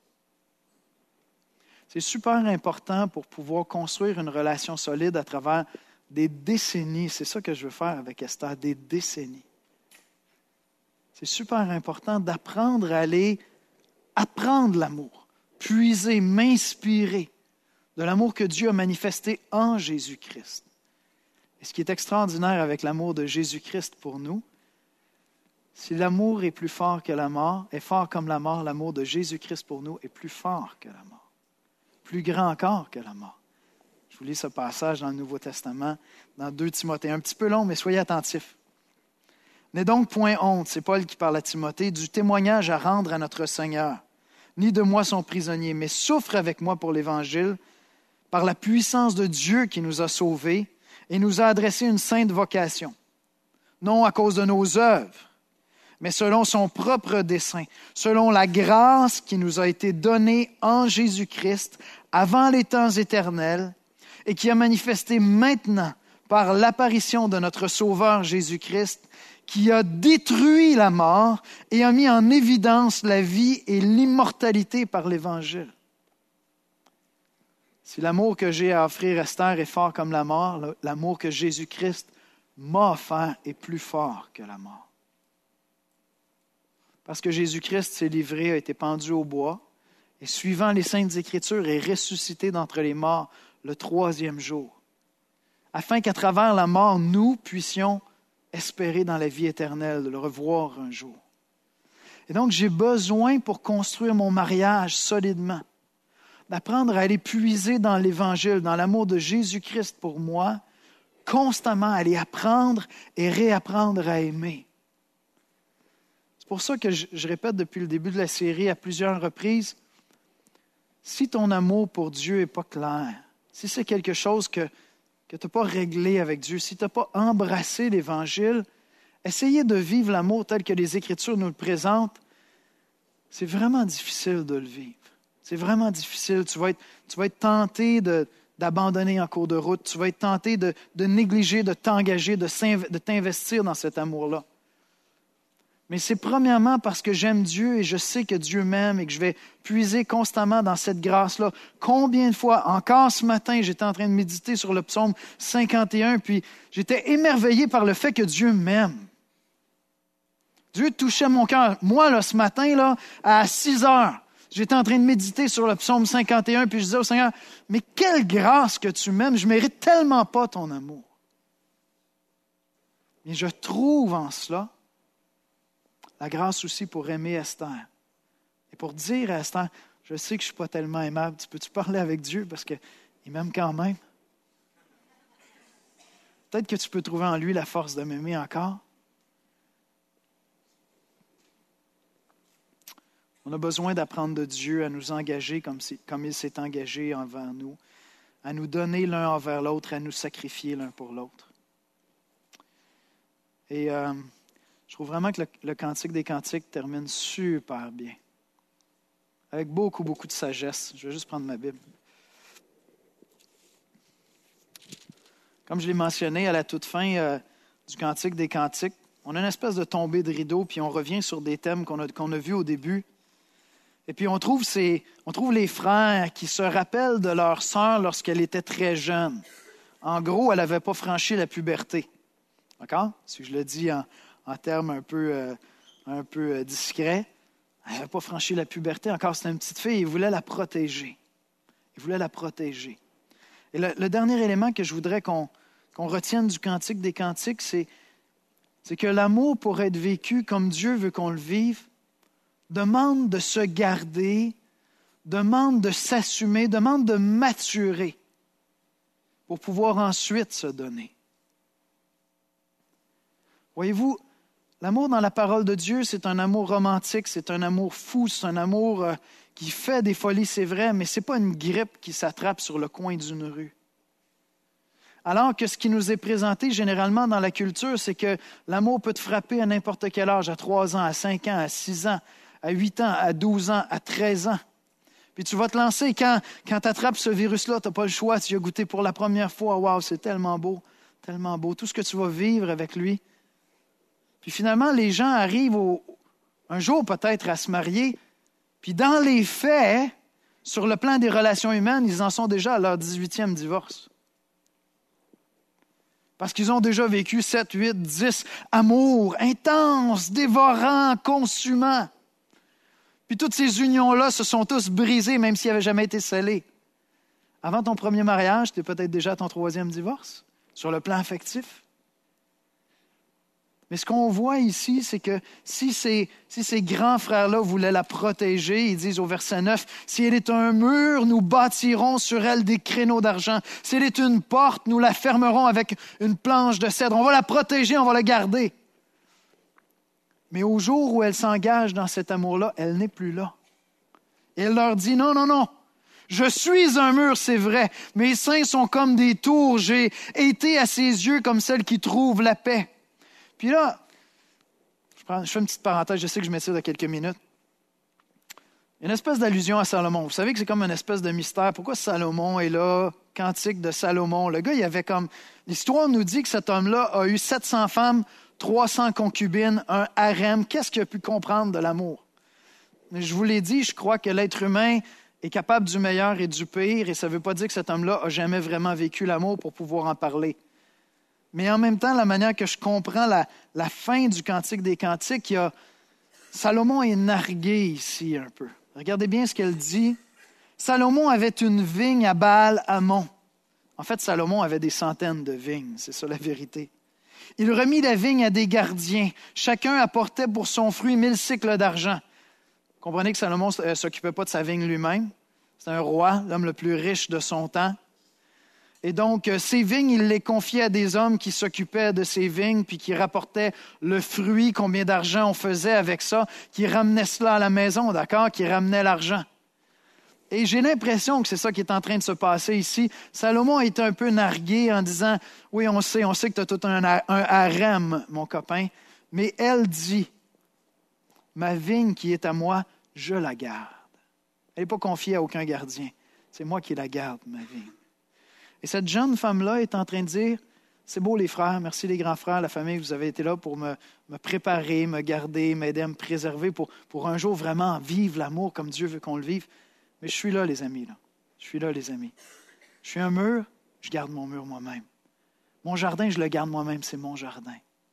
S1: C'est super important pour pouvoir construire une relation solide à travers des décennies. C'est ça que je veux faire avec Esther, des décennies. C'est super important d'apprendre à aller apprendre l'amour, puiser, m'inspirer de l'amour que Dieu a manifesté en Jésus-Christ. Et ce qui est extraordinaire avec l'amour de Jésus-Christ pour nous, si l'amour est plus fort que la mort, est fort comme la mort, l'amour de Jésus-Christ pour nous est plus fort que la mort, plus grand encore que la mort. Je vous lis ce passage dans le Nouveau Testament, dans deux Timothée, un petit peu long, mais soyez attentifs. « N'aie donc point honte, c'est Paul qui parle à Timothée, du témoignage à rendre à notre Seigneur, ni de moi son prisonnier, mais souffre avec moi pour l'Évangile, par la puissance de Dieu qui nous a sauvés et nous a adressé une sainte vocation, non à cause de nos œuvres, mais selon son propre dessein, selon la grâce qui nous a été donnée en Jésus-Christ avant les temps éternels et qui a manifesté maintenant par l'apparition de notre Sauveur Jésus-Christ, qui a détruit la mort et a mis en évidence la vie et l'immortalité par l'Évangile. » Si l'amour que j'ai à offrir Esther est fort comme la mort, l'amour que Jésus-Christ m'a offert est plus fort que la mort. Parce que Jésus-Christ s'est livré, a été pendu au bois, et suivant les Saintes Écritures, est ressuscité d'entre les morts le troisième jour, afin qu'à travers la mort, nous puissions espérer dans la vie éternelle, de le revoir un jour. Et donc, j'ai besoin, pour construire mon mariage solidement, d'apprendre à aller puiser dans l'Évangile, dans l'amour de Jésus-Christ pour moi, constamment aller apprendre et réapprendre à aimer. C'est pour ça que je, je répète depuis le début de la série à plusieurs reprises, si ton amour pour Dieu n'est pas clair, si c'est quelque chose que que tu n'as pas réglé avec Dieu, si tu n'as pas embrassé l'Évangile, essayez de vivre l'amour tel que les Écritures nous le présentent. C'est vraiment difficile de le vivre. C'est vraiment difficile. Tu vas être, tu vas être tenté de, d'abandonner en cours de route. Tu vas être tenté de, de négliger, de t'engager, de, de t'investir dans cet amour-là. Mais c'est premièrement parce que j'aime Dieu et je sais que Dieu m'aime et que je vais puiser constamment dans cette grâce-là. Combien de fois, encore ce matin, j'étais en train de méditer sur le psaume cinquante et un, puis j'étais émerveillé par le fait que Dieu m'aime. Dieu touchait mon cœur. Moi, là, ce matin, là, à six heures, j'étais en train de méditer sur le psaume cinquante et un, puis je disais au Seigneur, mais quelle grâce que tu m'aimes, je ne mérite tellement pas ton amour. Mais je trouve en cela la grâce aussi pour aimer Esther. Et pour dire à Esther, je sais que je ne suis pas tellement aimable, tu peux-tu parler avec Dieu parce qu'il m'aime quand même? Peut-être que tu peux trouver en lui la force de m'aimer encore. On a besoin d'apprendre de Dieu à nous engager comme, comme il s'est engagé envers nous, à nous donner l'un envers l'autre, à nous sacrifier l'un pour l'autre. Et euh, je trouve vraiment que le, le Cantique des Cantiques termine super bien, avec beaucoup, beaucoup de sagesse. Je vais juste prendre ma Bible. Comme je l'ai mentionné à la toute fin euh, du Cantique des Cantiques, on a une espèce de tombée de rideau, puis on revient sur des thèmes qu'on a, qu'on a vus au début. Et puis on trouve, ces, on trouve les frères qui se rappellent de leur sœur lorsqu'elle était très jeune. En gros, elle n'avait pas franchi la puberté. D'accord? Si je le dis en, en termes un peu, euh, un peu euh, discrets, elle n'avait pas franchi la puberté. Encore, c'était une petite fille, il voulait la protéger. Il voulait la protéger. Et le, le dernier élément que je voudrais qu'on, qu'on retienne du Cantique des Cantiques, c'est, c'est que l'amour, pour être vécu comme Dieu veut qu'on le vive, demande de se garder, demande de s'assumer, demande de maturer pour pouvoir ensuite se donner. Voyez-vous, l'amour dans la parole de Dieu, c'est un amour romantique, c'est un amour fou, c'est un amour euh, qui fait des folies, c'est vrai, mais ce n'est pas une grippe qui s'attrape sur le coin d'une rue. Alors que ce qui nous est présenté généralement dans la culture, c'est que l'amour peut te frapper à n'importe quel âge, à trois ans, à cinq ans, à six ans, à huit ans, à douze ans, à treize ans. Puis tu vas te lancer, quand, quand tu attrapes ce virus-là, tu n'as pas le choix, tu y as goûté pour la première fois. Waouh, c'est tellement beau, tellement beau, tout ce que tu vas vivre avec lui. Puis finalement, les gens arrivent au, un jour peut-être à se marier, puis dans les faits, sur le plan des relations humaines, ils en sont déjà à leur dix-huitième divorce. Parce qu'ils ont déjà vécu sept, huit, dix amours intenses, dévorants, consumants. Puis toutes ces unions-là se sont tous brisées, même s'ils n'avaient jamais été scellées. Avant ton premier mariage, tu es peut-être déjà à ton troisième divorce, sur le plan affectif. Mais ce qu'on voit ici, c'est que si ces, si ces grands frères-là voulaient la protéger, ils disent au verset neuf, « Si elle est un mur, nous bâtirons sur elle des créneaux d'argent. Si elle est une porte, nous la fermerons avec une planche de cèdre. On va la protéger, on va la garder. » Mais au jour où elle s'engage dans cet amour-là, elle n'est plus là. Et elle leur dit, « Non, non, non. Je suis un mur, c'est vrai. Mes seins sont comme des tours. J'ai été à ses yeux comme celle qui trouve la paix. » Puis là, je, prends, je fais une petite parenthèse, je sais que je m'étire de quelques minutes. Il y a une espèce d'allusion à Salomon. Vous savez que c'est comme une espèce de mystère. Pourquoi Salomon est là? Cantique de Salomon. Le gars, il avait comme... L'histoire nous dit que cet homme-là a eu sept cents femmes, trois cents concubines, un harem. Qu'est-ce qu'il a pu comprendre de l'amour? Mais je vous l'ai dit, je crois que l'être humain est capable du meilleur et du pire, et ça ne veut pas dire que cet homme-là n'a jamais vraiment vécu l'amour pour pouvoir en parler. Mais en même temps, la manière que je comprends la, la fin du Cantique des Cantiques, il y a, Salomon est nargué ici un peu. Regardez bien ce qu'elle dit. Salomon avait une vigne à Baal-Hamon. En fait, Salomon avait des centaines de vignes, c'est ça la vérité. Il remit la vigne à des gardiens. Chacun apportait pour son fruit mille cycles d'argent. Comprenez que Salomon ne s'occupait pas de sa vigne lui-même. C'est un roi, l'homme le plus riche de son temps. Et donc, ces vignes, il les confiait à des hommes qui s'occupaient de ces vignes, puis qui rapportaient le fruit, combien d'argent on faisait avec ça, qui ramenaient cela à la maison, d'accord, qui ramenaient l'argent. Et j'ai l'impression que c'est ça qui est en train de se passer ici. Salomon est un peu nargué en disant, « Oui, on sait, on sait que tu as tout un, un harem, mon copain. » Mais elle dit, « Ma vigne qui est à moi, je la garde. » Elle n'est pas confiée à aucun gardien. C'est moi qui la garde, ma vigne. Et cette jeune femme-là est en train de dire, « C'est beau les frères, merci les grands frères, la famille, vous avez été là pour me, me préparer, me garder, m'aider à me préserver pour, pour un jour vraiment vivre l'amour comme Dieu veut qu'on le vive. Mais je suis là, les amis, là. Je suis là, les amis. Je suis un mur, je garde mon mur moi-même. Mon jardin, je le garde moi-même, c'est mon jardin. »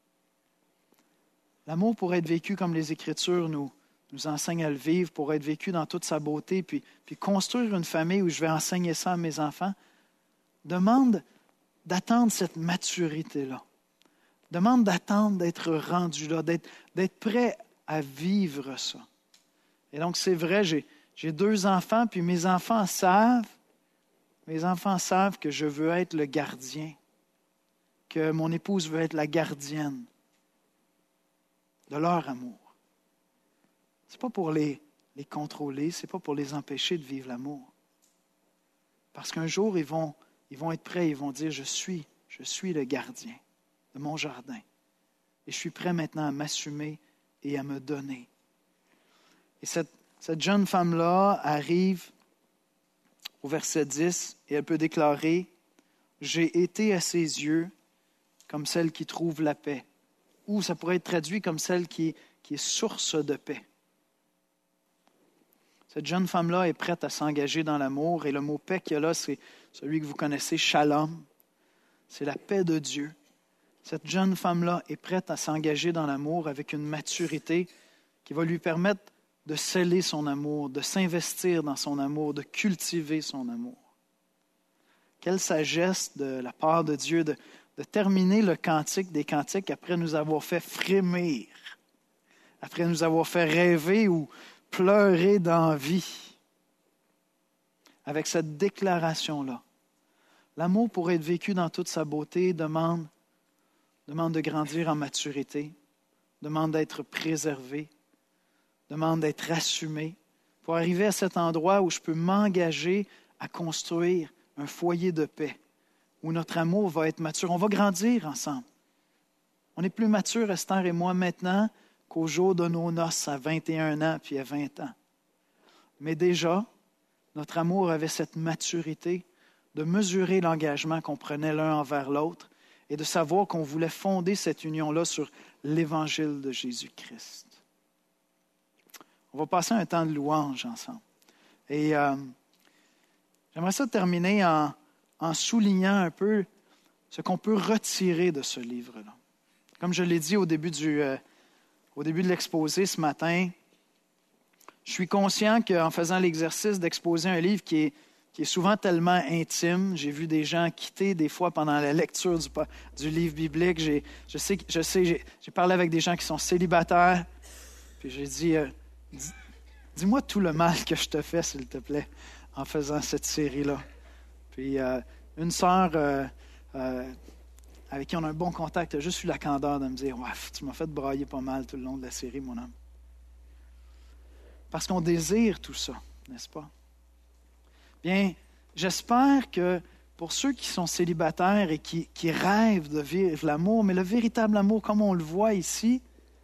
S1: L'amour pour être vécu comme les Écritures nous, nous enseignent à le vivre, pour être vécu dans toute sa beauté, puis, puis construire une famille où je vais enseigner ça à mes enfants, demande d'attendre cette maturité-là. Demande d'attendre d'être rendu là, d'être, d'être prêt à vivre ça. Et donc, c'est vrai, j'ai, j'ai deux enfants, puis mes enfants savent, mes enfants savent que je veux être le gardien, que mon épouse veut être la gardienne de leur amour. Ce n'est pas pour les, les contrôler, ce n'est pas pour les empêcher de vivre l'amour. Parce qu'un jour, ils vont, ils vont être prêts, ils vont dire, je suis, je suis le gardien de mon jardin. Et je suis prêt maintenant à m'assumer et à me donner. Et cette, cette jeune femme-là arrive au verset dix et elle peut déclarer, « J'ai été à ses yeux comme celle qui trouve la paix. » Ou ça pourrait être traduit comme celle qui, qui est source de paix. Cette jeune femme-là est prête à s'engager dans l'amour et le mot paix qu'il y a là, c'est celui que vous connaissez, shalom. C'est la paix de Dieu. Cette jeune femme-là est prête à s'engager dans l'amour avec une maturité qui va lui permettre de sceller son amour, de s'investir dans son amour, de cultiver son amour. Quelle sagesse de la part de Dieu de, de terminer le cantique des cantiques après nous avoir fait frémir, après nous avoir fait rêver ou pleurer d'envie. Avec cette déclaration-là, l'amour, pour être vécu dans toute sa beauté, demande, demande de grandir en maturité, demande d'être préservé, demande d'être assumé, pour arriver à cet endroit où je peux m'engager à construire un foyer de paix, où notre amour va être mature. On va grandir ensemble. On est plus mature, Esther et moi, maintenant qu'au jour de nos noces à vingt et un ans puis à vingt ans. Mais déjà, notre amour avait cette maturité de mesurer l'engagement qu'on prenait l'un envers l'autre et de savoir qu'on voulait fonder cette union-là sur l'Évangile de Jésus-Christ. On va passer un temps de louange ensemble. Et euh, j'aimerais ça terminer en, en soulignant un peu ce qu'on peut retirer de ce livre-là. Comme je l'ai dit au début, du, euh, au début de l'exposé ce matin, je suis conscient qu'en faisant l'exercice d'exposer un livre qui est, qui est souvent tellement intime, j'ai vu des gens quitter des fois pendant la lecture du, du livre biblique. J'ai, je sais, je sais j'ai, j'ai parlé avec des gens qui sont célibataires, puis j'ai dit... Euh, Dis, dis-moi tout le mal que je te fais, s'il te plaît, en faisant cette série-là. Puis euh, une sœur euh, euh, avec qui on a un bon contact a juste eu la candeur de me dire « Ouais, tu m'as fait brailler pas mal tout le long de la série, mon homme. » Parce qu'on désire tout ça, n'est-ce pas? Bien, j'espère que pour ceux qui sont célibataires et qui, qui rêvent de vivre l'amour, mais le véritable amour, comme on le voit ici,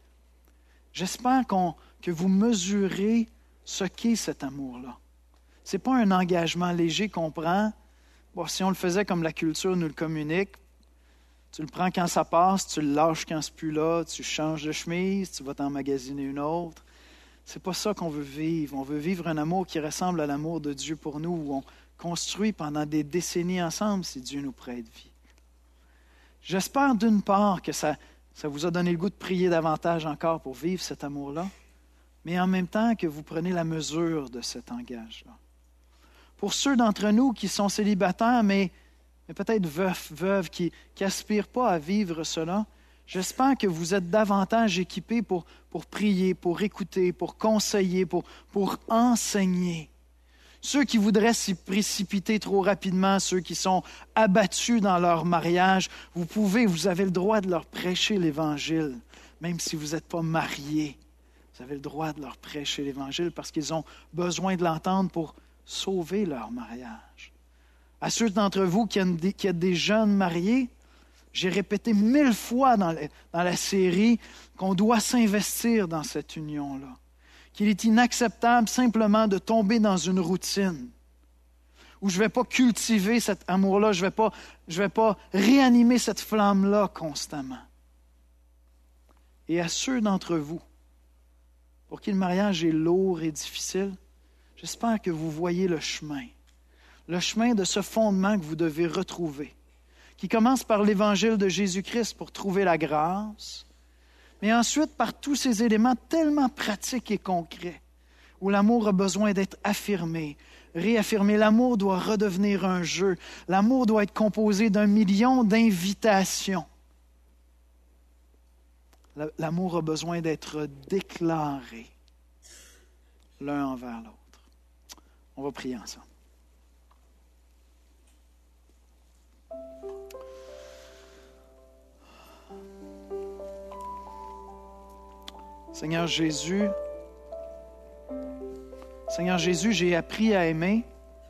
S1: j'espère qu'on que vous mesurez ce qu'est cet amour-là. Ce n'est pas un engagement léger qu'on prend. Bon, si on le faisait comme la culture nous le communique, tu le prends quand ça passe, tu le lâches quand c'est plus là, tu changes de chemise, tu vas t'emmagasiner une autre. Ce n'est pas ça qu'on veut vivre. On veut vivre un amour qui ressemble à l'amour de Dieu pour nous, où on construit pendant des décennies ensemble si Dieu nous prête vie. J'espère d'une part que ça, ça vous a donné le goût de prier davantage encore pour vivre cet amour-là, mais en même temps que vous prenez la mesure de cet engagement. Pour ceux d'entre nous qui sont célibataires, mais, mais peut-être veufs, veuves, qui n'aspirent pas à vivre cela, j'espère que vous êtes davantage équipés pour, pour prier, pour écouter, pour conseiller, pour, pour enseigner. Ceux qui voudraient s'y précipiter trop rapidement, ceux qui sont abattus dans leur mariage, vous pouvez, vous avez le droit de leur prêcher l'Évangile, même si vous n'êtes pas mariés. Vous avez le droit de leur prêcher l'Évangile parce qu'ils ont besoin de l'entendre pour sauver leur mariage. À ceux d'entre vous qui êtes des jeunes mariés, j'ai répété mille fois dans la, dans la série qu'on doit s'investir dans cette union-là, qu'il est inacceptable simplement de tomber dans une routine où je ne vais pas cultiver cet amour-là, je ne vais pas, je vais pas réanimer cette flamme-là constamment. Et à ceux d'entre vous pour qui le mariage est lourd et difficile, j'espère que vous voyez le chemin, le chemin de ce fondement que vous devez retrouver, qui commence par l'Évangile de Jésus-Christ pour trouver la grâce, mais ensuite par tous ces éléments tellement pratiques et concrets, où l'amour a besoin d'être affirmé, réaffirmé. L'amour doit redevenir un jeu. L'amour doit être composé d'un million d'invitations. L'amour a besoin d'être déclaré l'un envers l'autre. On va prier ensemble. Seigneur Jésus, Seigneur Jésus, j'ai appris à aimer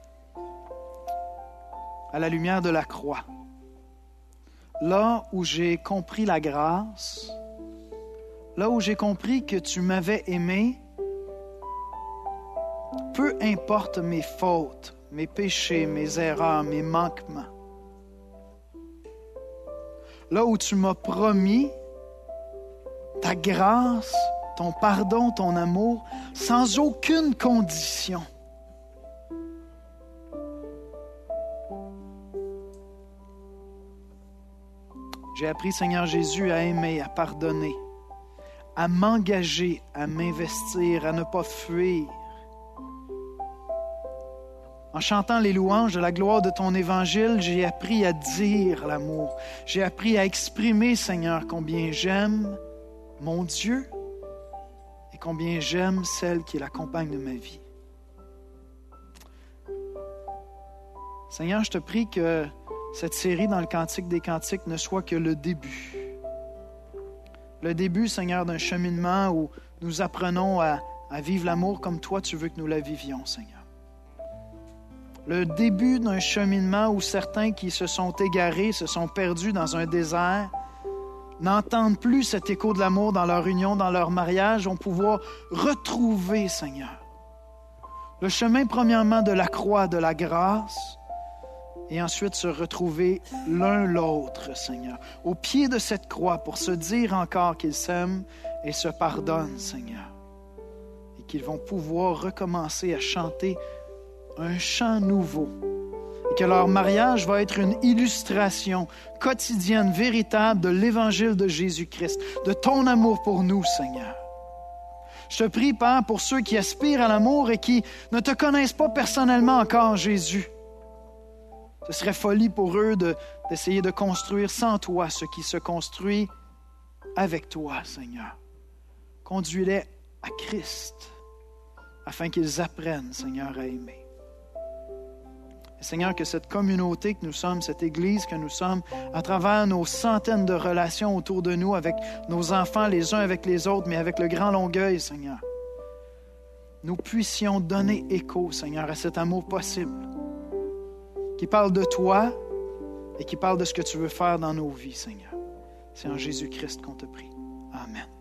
S1: à la lumière de la croix. Là où j'ai compris la grâce, là où j'ai compris que tu m'avais aimé, peu importe mes fautes, mes péchés, mes erreurs, mes manquements. Là où tu m'as promis ta grâce, ton pardon, ton amour, sans aucune condition. J'ai appris, Seigneur Jésus, à aimer, à pardonner, à m'engager, à m'investir, à ne pas fuir. En chantant les louanges de la gloire de ton évangile, j'ai appris à dire l'amour. J'ai appris à exprimer, Seigneur, combien j'aime mon Dieu et combien j'aime celle qui est la compagne de ma vie. Seigneur, je te prie que cette série dans le Cantique des Cantiques ne soit que le début. Le début, Seigneur, d'un cheminement où nous apprenons à, à vivre l'amour comme toi, tu veux que nous la vivions, Seigneur. Le début d'un cheminement où certains qui se sont égarés, se sont perdus dans un désert, n'entendent plus cet écho de l'amour dans leur union, dans leur mariage, vont pouvoir retrouver, Seigneur, le chemin premièrement de la croix, de la grâce, et ensuite se retrouver l'un l'autre, Seigneur, au pied de cette croix pour se dire encore qu'ils s'aiment et se pardonnent, Seigneur, et qu'ils vont pouvoir recommencer à chanter un chant nouveau, et que leur mariage va être une illustration quotidienne, véritable de l'Évangile de Jésus-Christ, de ton amour pour nous, Seigneur. Je te prie, Père, pour ceux qui aspirent à l'amour et qui ne te connaissent pas personnellement encore, Jésus. Ce serait folie pour eux de, d'essayer de construire sans toi ce qui se construit avec toi, Seigneur. Conduis-les à Christ, afin qu'ils apprennent, Seigneur, à aimer. Et Seigneur, que cette communauté que nous sommes, cette Église que nous sommes, à travers nos centaines de relations autour de nous, avec nos enfants les uns avec les autres, mais avec le Grand Longueuil, Seigneur, nous puissions donner écho, Seigneur, à cet amour possible, qui parle de toi et qui parle de ce que tu veux faire dans nos vies, Seigneur. C'est en Jésus-Christ qu'on te prie. Amen.